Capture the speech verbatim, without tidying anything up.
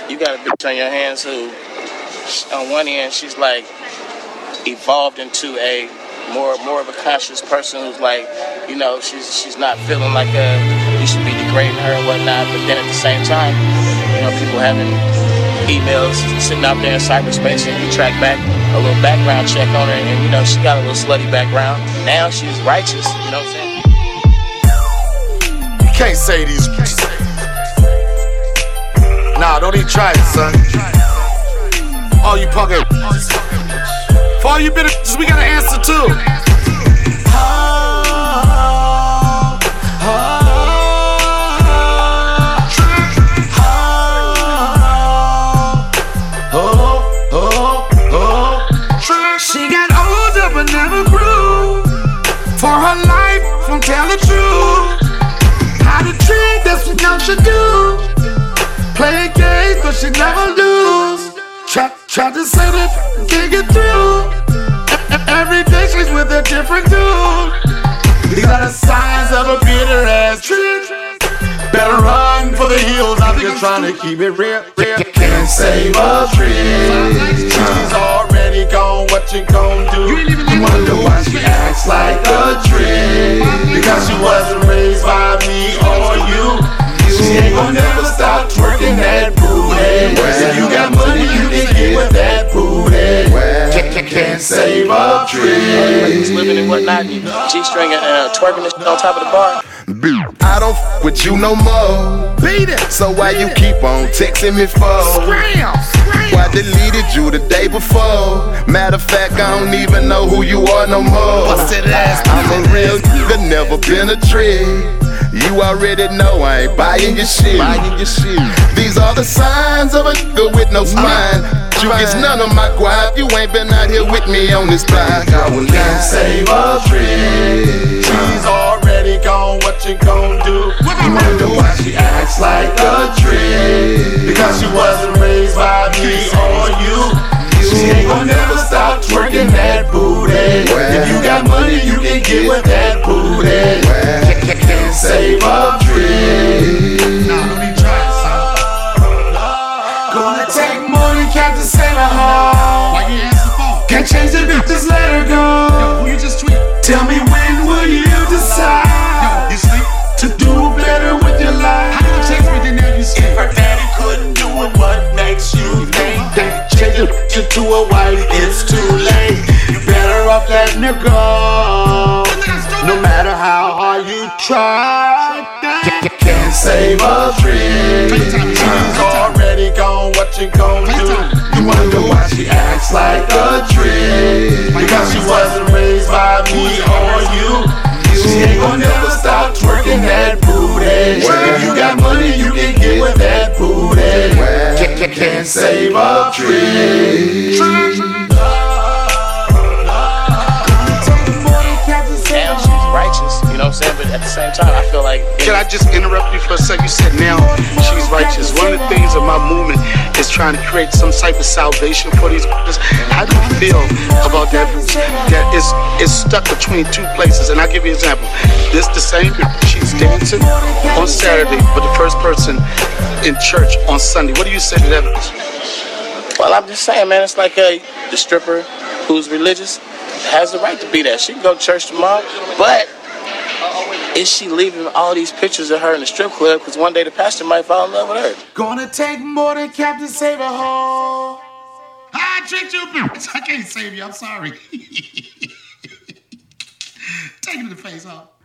you got a bitch on your hands who, on one end, she's like evolved into a more more of a conscious person who's like, you know, she's she's not feeling like a, you should be degrading her and whatnot. But then at the same time, you know, people having emails sitting out there in cyberspace, and you track back a little background check on her, and you know, she got a little slutty background. Now she's righteous, you know what I'm saying? You can't say these. Nah, don't even try it, son. All you punk ass. For all you bitches, we got an answer too. Oh, oh, oh, oh, oh. She got older but never grew. For her life, won't tell the truth. How to treat, that's what young should do. Play games, but she never lose. Try, try to say that, can't get through. Every day she's with a different dude. These are the signs of a bitter ass tree. Better run for the hills, I'm just trying to keep it real. Can't save a tree. She's already gone, what you gon' do? You wonder why she acts like a tree. Because she wasn't raised by me or you. She ain't gon' never stop twerking that booty. If you got money, you can get with that booty. Can't, can't save a tree. He's living and whatnot, G-string and uh, twerking this shit on top of the bar. I don't f with you no more. Beat it. So why you keep on texting me for? Scram, scram. Why deleted you the day before? Matter of fact, I don't even know who you are no more. Busted ass. I'm a real nigga, never been a trick. You already know I ain't buying your shit. Buying your shit. These are the signs of a nigga with no spine. You get none of my guap. You ain't been out here with me on this block. I will Can't save a tree. She's already gone. What you gon' do? You wonder why she acts like a tree. Because she wasn't raised by me or you. She ain't gon' never stop twerking that booty. If you got money, you can get with that booty. Can't save a tree. Gonna take more than Cap to save a hoe. Why you asking for? Can't change the bitch, just let her go. Yo, who you just tweet? Tell me when will you decide Yo, you sleep? to do better with your life? How you gonna text me then now you sleep? If her daddy couldn't do it, what makes you think that change a bitch to a wife? It's too late. You better off letting her go. No matter how hard you try, can't save a tree. She's already gone. What you gon' do? You wonder why she acts like a tree. Because she wasn't raised by me or you. She ain't gon' never stop twerking that booty. If you got money, you can get with that booty. Can't save a tree. Now she's righteous, you know what I'm saying? But at the same time, I feel like... Can I just interrupt you for a second? You said now she's righteous. One of the things of my movement is trying to create some type of salvation for these bitches. How do you feel about that? That is is stuck between two places. And I'll give you an example. This the same bitch. She's dancing on Saturday, but the first person in church on Sunday. What do you say to that bitch? Well, I'm just saying, man, it's like a, the stripper who's religious has the right to be there. She can go to church tomorrow, but is she leaving all these pictures of her in the strip club? Because one day the pastor might fall in love with her. Gonna take more than Cap to save a hoe. I tricked you, bitch. I can't save you. I'm sorry. Take it to the face off.